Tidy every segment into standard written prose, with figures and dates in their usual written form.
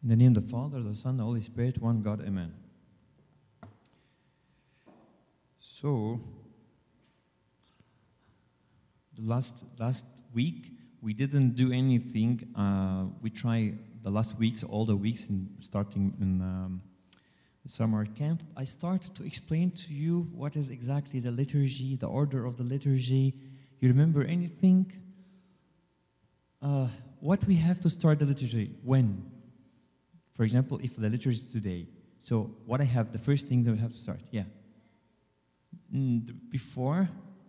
In the name of the Father, the Son, the Holy Spirit, one God, Amen. So, the last week, we didn't do anything. We tried the last weeks, all the weeks, starting in summer camp. I started to explain to you what is exactly the liturgy, the order of the liturgy. You remember anything? What we have to start the liturgy? When? For example, if the liturgy is today. So what I have, the first thing that we have to start. Yeah. Before?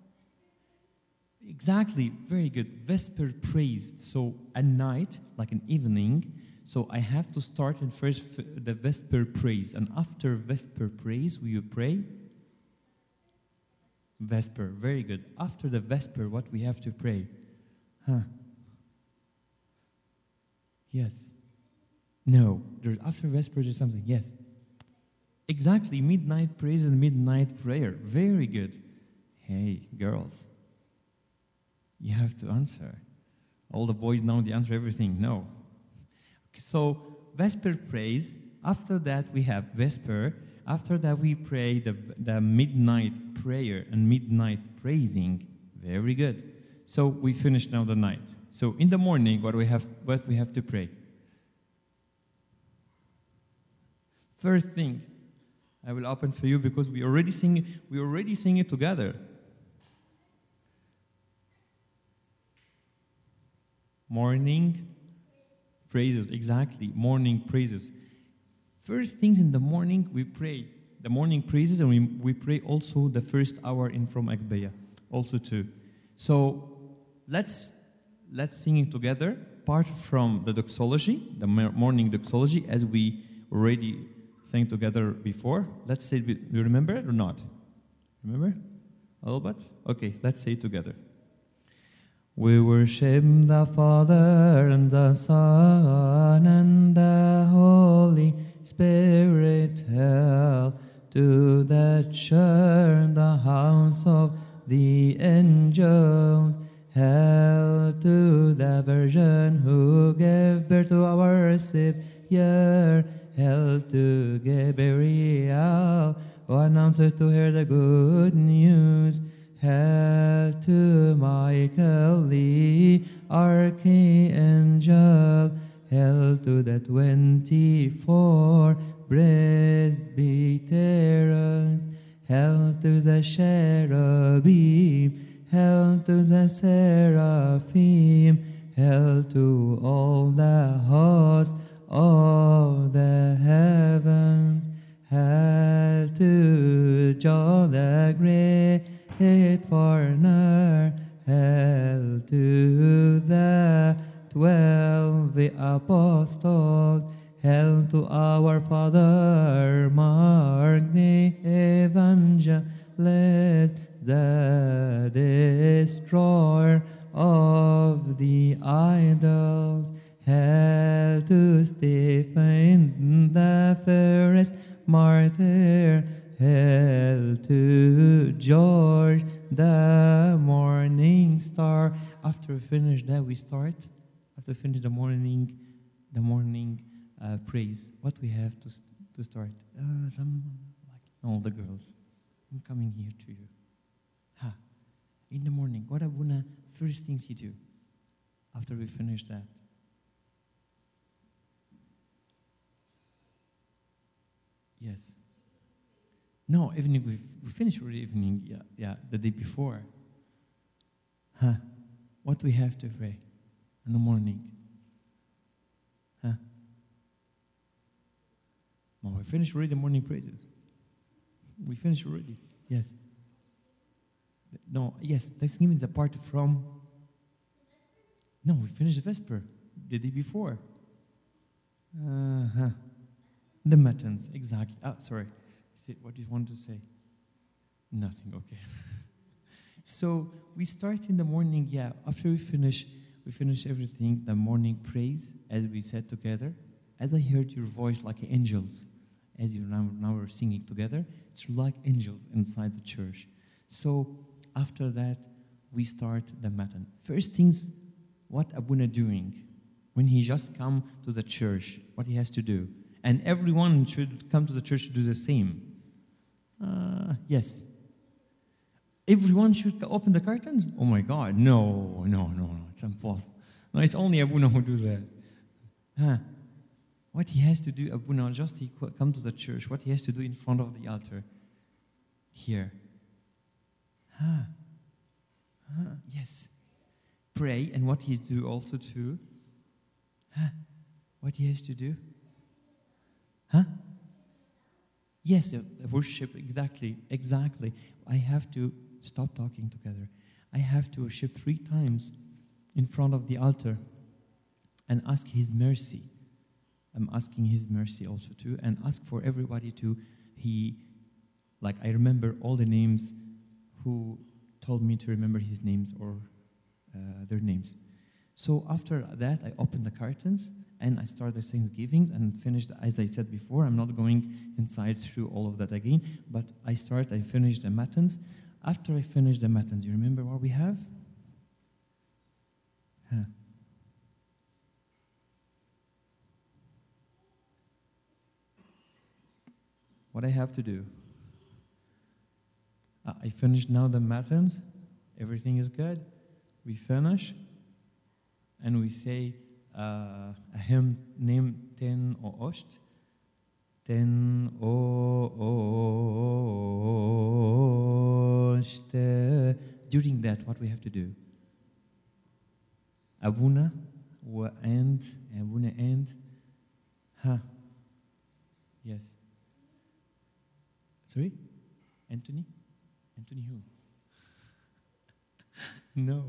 Exactly. Very good. Vesper praise. So at night, like an evening. So I have to start in first the Vesper praise. And after Vesper praise, will you pray? Vesper. Very good. After the Vesper, what we have to pray? Yes. No. After Vesper, there's something. Yes. Exactly. Midnight praise and midnight prayer. Very good. Hey, girls. You have to answer. All the boys know the answer everything. No. Okay, so, Vesper praise. After that, we have Vesper. After that, we pray the midnight prayer and midnight praising. Very good. So, we finish now the night. So, in the morning, what we have to pray? First thing, I will open for you because we already sing it together. Morning praises, exactly. Morning praises. First things in the morning, we pray the morning praises, and we pray also the first hour in from Agbeya, also too. So let's sing it together. Part from the doxology, the morning doxology, as we already sang together before. Let's say, do you remember it or not? Remember? A little bit? Okay, let's say it together. We worship the Father and the Son and the Holy Spirit. Hail to the church, the house of the angels. Hail to the Virgin who gave birth to our Savior. Hail to Gabriel, who announced to her the good news. Hail to Michael the archangel. Hail to the 24 presbyteros. Hail to the cherubim. Hail to the seraphim. Hail to all the hosts of the heavens. Hail to John the great foreigner. Hail to the 12 apostles. Hail to our father Mark the evangelist, the destroyer of the idols. Hail to Stephen, the first martyr. Hail to George, the morning star. After we finish that, we start. After we finish the morning praise. What we have to start? Some like all the girls. I'm coming here to you. In the morning, what Abuna first things you do after we finish that? Yes. No, evening, we finished already evening, yeah, the day before. What we have to pray in the morning? No, we finished already the morning praises. We finished already, yes. No, yes, Thanksgiving is a part from... No, we finished the Vesper the day before. The Matins, exactly. Sorry. What do you want to say? Nothing, okay. So we start in the morning, after we finish everything, the morning praise, as we said together. As I heard your voice like angels, as you now we're singing together, it's like angels inside the church. So after that, we start the Matin. First things, what Abuna doing? when he just come to the church, what he has to do. And everyone should come to the church to do the same. Yes. Everyone should open the curtains? Oh my God, no, it's impossible. No, it's only Abuna who do that. What he has to do, Abuna, just he come to the church, what he has to do in front of the altar. Here. Yes. Pray, and what he do also too. What he has to do? Yes, worship, exactly. I have to stop talking together. I have to worship 3 times in front of the altar and ask his mercy. I'm asking his mercy also too, and ask for everybody to, I remember all the names who told me to remember his names or their names. So after that, I opened the curtains and I started the Thanksgivings and finished, as I said before, I'm not going inside through all of that again, but I finished the matins. After I finished the matins, you remember what we have? What I have to do? I finished now the matins. Everything is good. We finish and we say a hymn named Ten O Osht. Ten O Osht. During that, what we have to do? Abuna and Yes. Sorry? Anthony who? No.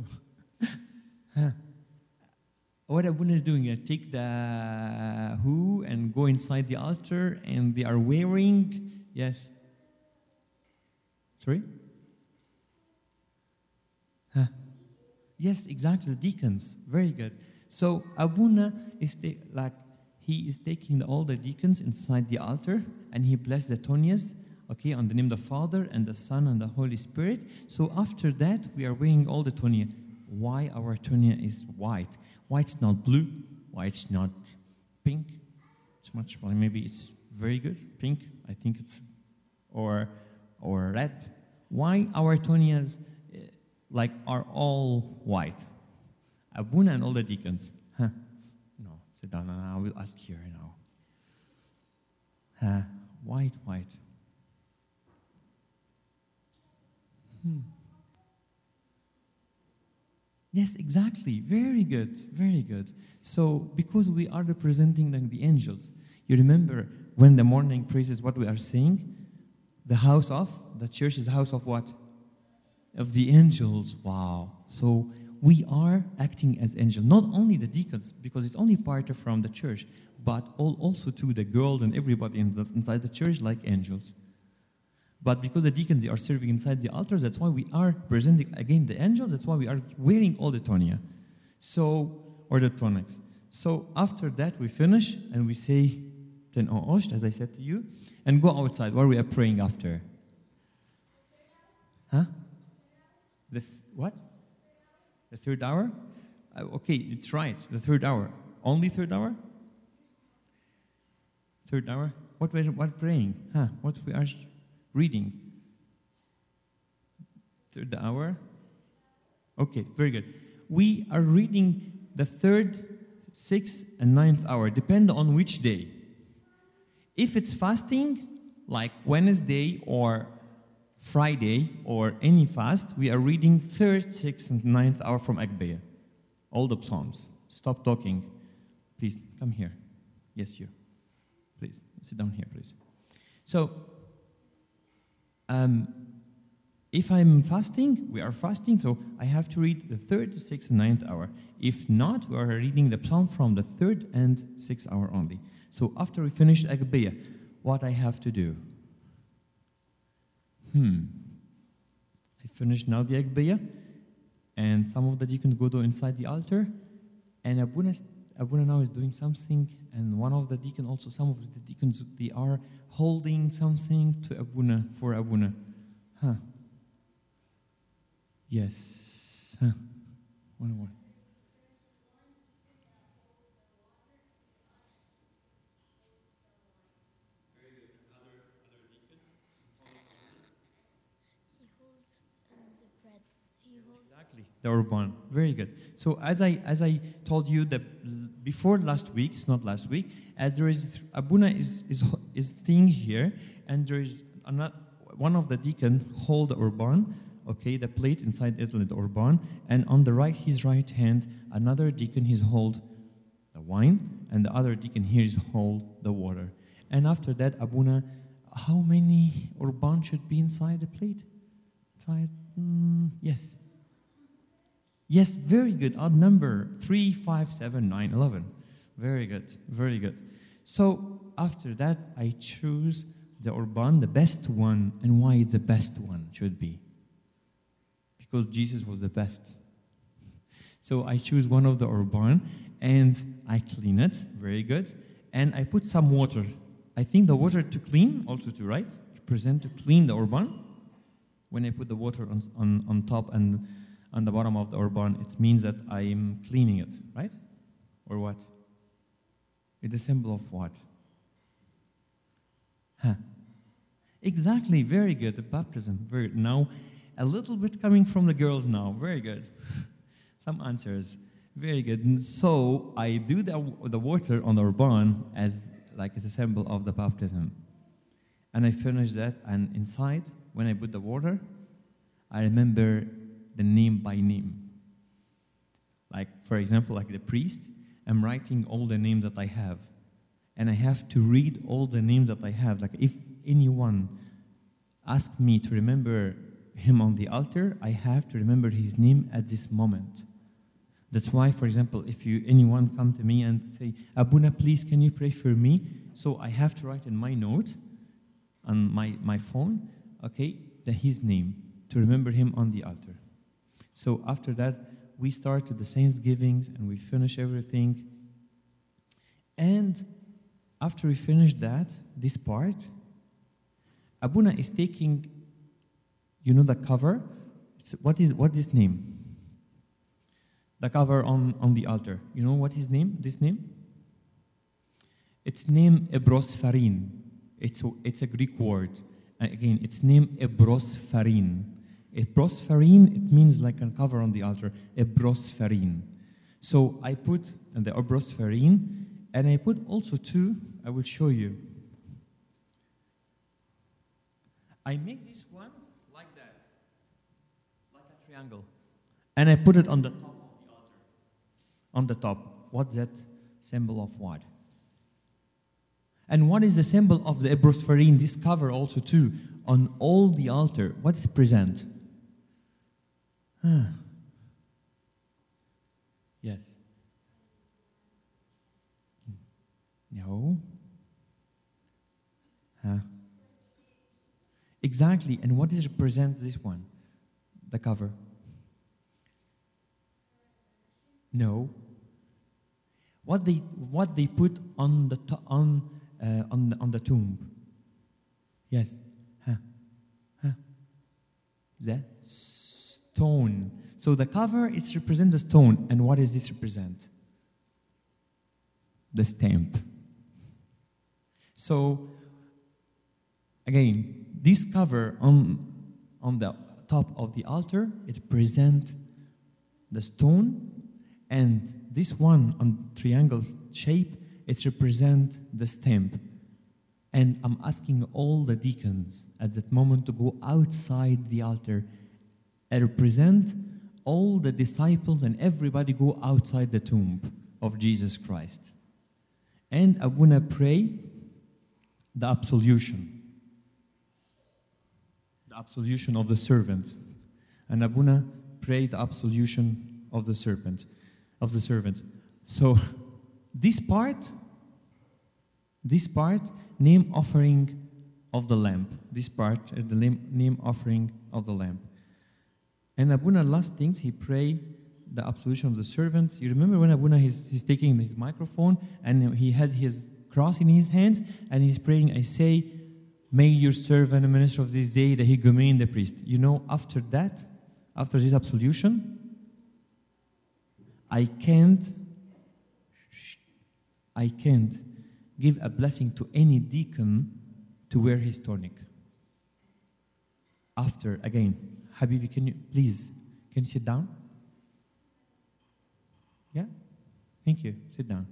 What Abuna is doing, take the who and go inside the altar, and they are wearing, yes. Sorry? Yes, exactly, the deacons. Very good. So Abuna is he is taking all the deacons inside the altar, and he blessed the Tonias, okay, on the name of the Father and the Son and the Holy Spirit. So after that, we are wearing all the Tonia. Why our Tonia is white? Why it's not blue? Why it's not pink? It's much, well, maybe it's very good. Pink, I think it's, or red. Why our Tonias are all white? Abuna and all the deacons. No, sit down and I will ask here now. White. Yes, exactly. Very good. So, because we are representing the angels, you remember when the morning praises what we are saying? The church is the house of what? Of the angels. Wow. So, we are acting as angels. Not only the deacons, because it's only part from the church, but also to the girls and everybody inside the church like angels. But because the deacons, they are serving inside the altar, that's why we are presenting again the angels. That's why we are wearing all the tonia, or the tonics. So after that, we finish and we say Ten O Osht, as I said to you, and go outside where we are praying after. What? The third hour? Okay, it's right. The third hour. Only third hour? Third hour? What praying? What we are reading? Third hour? Okay, very good. We are reading the third, 6th, and 9th hour, depend on which day. If it's fasting, like Wednesday or Friday or any fast, we are reading 3rd, 6th, and 9th hour from Agbeya. All the Psalms. Stop talking. Please, come here. Yes, you. Please, sit down here, please. So, if I'm fasting, we are fasting, so I have to read the 3rd, 6th, and 9th hour. If not, we are reading the Psalm from the 3rd and 6th hour only. So after we finish Agbeya, what I have to do? I finish now the Agbeya, and some of the deacons go inside the altar, and Abuna now is doing something, and one of the deacons also, some of the deacons, they are holding something to Abuna, for Abuna. Yes. One more. Exactly. The Urban. Very good. So as I told you that before last week, it's not last week, there is Abuna is staying here, and there is one of the deacon hold the Urban, okay, the plate inside it with the Urban, and on the right, his right hand, another deacon he's hold the wine, and the other deacon here is hold the water. And after that, Abuna, how many Urban should be inside the plate? Inside, yes. Yes, very good. Odd number, 3, 5, 7, 9, 11. Very good, very good. So after that, I choose the Urban, the best one. And why it's the best one should be? Because Jesus was the best. So I choose one of the Urban, and I clean it, very good. And I put some water. I think the water to clean, also to right, present to clean the Urban. When I put the water on top and on the bottom of the Urban, it means that I am cleaning it, right? Or what? It's a symbol of what? Exactly, very good. The baptism, very good. Now, a little bit coming from the girls now. Very good. Some answers. Very good. So I do the water on the Urban as like it's a symbol of the baptism. And I finish that, and inside, when I put the water, I remember the name by name. Like, for example, like the priest, I'm writing all the names that I have. And I have to read all the names that I have. Like, if anyone asks me to remember him on the altar, I have to remember his name at this moment. That's why, for example, if anyone come to me and say, Abuna, please, can you pray for me? So I have to write in my note, on my phone, okay, his name, to remember him on the altar. So after that, we start the Thanksgivings and we finish everything. And after we finish that, this part, Abuna is taking, the cover. What is this name? The cover on the altar. You know what his name? This name? It's name Ebrosfarin. It's a Greek word. Again, it's name Ebrosfarin. Ebrosfarin, it means like a cover on the altar. Ebrosfarin. So I put the Ebrosfarin, and I put also two. I will show you. I make this one like that, like a triangle, and I put it on the top of the altar. On the top. What's that symbol of what? And what is the symbol of the Ebrosfarin? This cover also too, on all the altar. What is present? Yes. No. Exactly. And what is represent this one? The cover. No. What they put on the tomb? Yes. The stone. So the cover, it represents the stone. And what does this represent? The stamp. So, again, this cover on the top of the altar, it presents the stone, and this one on triangle shape, it represents the stamp. And I'm asking all the deacons at that moment to go outside the altar and represent all the disciples and everybody go outside the tomb of Jesus Christ. And Abuna pray the absolution. The absolution of the servant. And Abuna pray the absolution of the servant. So this part, name offering of the lamp. This part is the name offering of the lamp. And Abuna, last things, he pray the absolution of the servant. You remember when Abuna, he's taking his microphone and he has his cross in his hands and he's praying, I say, may your servant and minister of this day, the Higumen, the priest. After that, after this absolution, I can't give a blessing to any deacon to wear his tunic. After, again, Habibi, can Can you sit down? Yeah? Thank you. Sit down.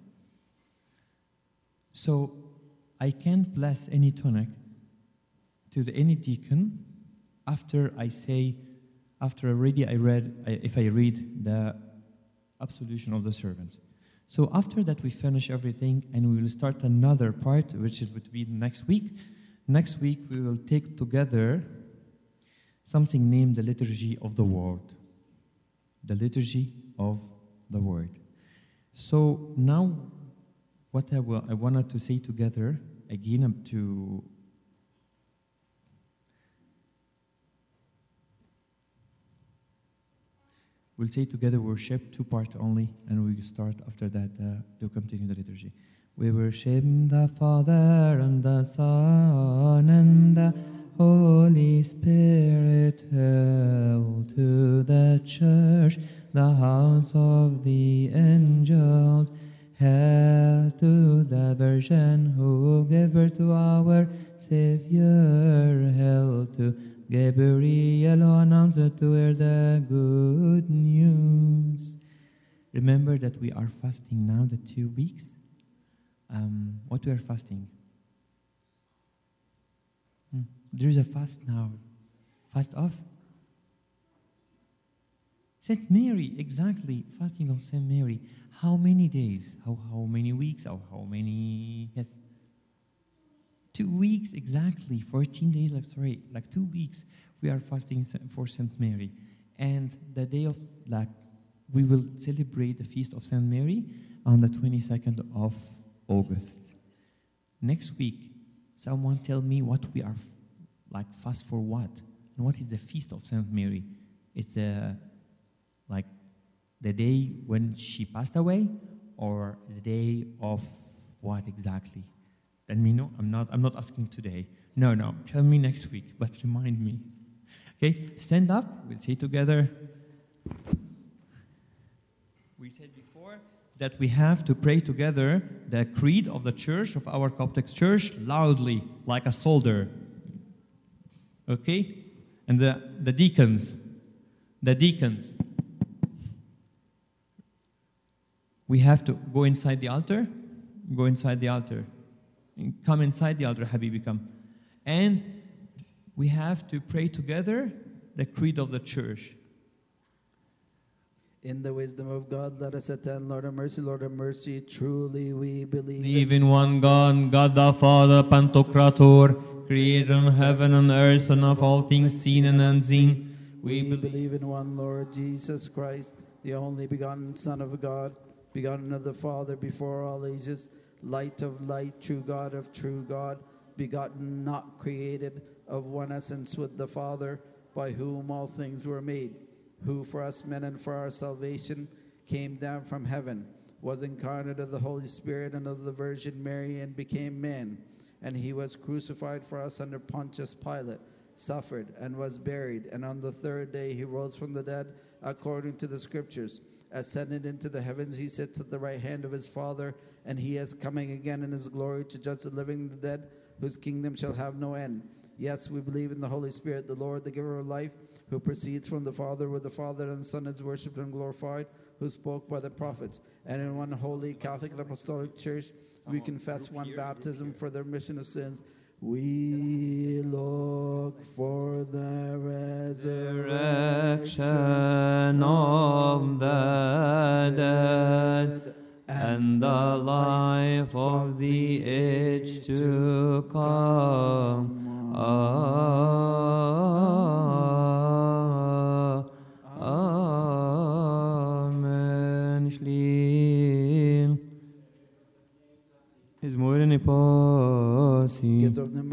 So, I can't bless any tonic to any deacon after if I read the absolution of the servants. So after that we finish everything and we will start another part, which would be next week. Next week we will take together something named the Liturgy of the Word. The Liturgy of the Word. So now what I wanted to say together, again, we'll say together worship, 2 parts only, and we start after that to continue the liturgy. We worship the Father and the Son and the Holy Spirit. Hail to the Church, the house of the angels. Hail to the Virgin who gave birth to our Savior. Hail to Gabriel who announced to her the good news. Remember that we are fasting now, the 2 weeks. What we are fasting? There is a fast now. Fast of? Saint Mary, exactly. Fasting of Saint Mary. How many days? How many weeks? Or how many? Yes. 2 weeks, exactly. 14 days, like 2 weeks. We are fasting for Saint Mary. And the day of, we will celebrate the feast of Saint Mary on the 22nd of August. Next week, someone tell me what we are fast for what? And what is the feast of Saint Mary? It's the day when she passed away, or the day of what exactly? Let me know. I'm not asking today. No. Tell me next week, but remind me. Okay, stand up. We'll say together. We said before that we have to pray together the creed of the church, of our Coptic church, loudly, like a soldier. Okay? And the deacons. We have to go inside the altar. Go inside the altar. Come inside the altar, Habibi, come. And we have to pray together the creed of the church. In the wisdom of God, let us attend. Lord have mercy, Lord have mercy. Truly we Believe in one God, God the Father, Pantocrator, creator of heaven and earth, and of all things seen and unseen. We believe in one Lord Jesus Christ, the only begotten Son of God, begotten of the Father before all ages, light of light, true God of true God, begotten, not created, of one essence with the Father, by whom all things were made, who for us men and for our salvation came down from heaven, was incarnate of the Holy Spirit and of the Virgin Mary, and became man. And he was crucified for us under Pontius Pilate, suffered, and was buried. And on the 3rd day he rose from the dead, according to the Scriptures. Ascended into the heavens, he sits at the right hand of his Father, and he is coming again in his glory to judge the living and the dead, whose kingdom shall have no end. Yes, we believe in the Holy Spirit, the Lord, the giver of life, who proceeds from the Father, with the Father and the Son is worshipped and glorified, who spoke by the prophets. And in one holy Catholic and Apostolic Church, we confess one baptism for the remission of sins. We look for the resurrection of the dead and the life of the age to come. Amen. Shlim. His more than a posse.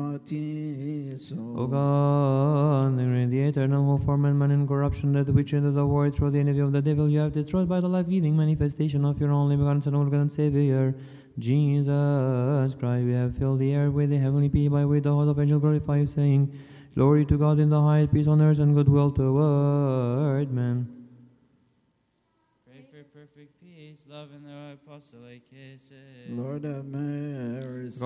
O God, the eternal who formed man in corruption, that which entered the world through the envy of the devil, you have destroyed by the life-giving manifestation of your only begotten Son, our God and Savior, Jesus Christ. We have filled the air with the heavenly peace, by which the host of angels glorify you, saying, Glory to God in the highest, peace on earth, and goodwill toward men. Pray for perfect peace, love, and the apostolic kisses. Lord have mercy.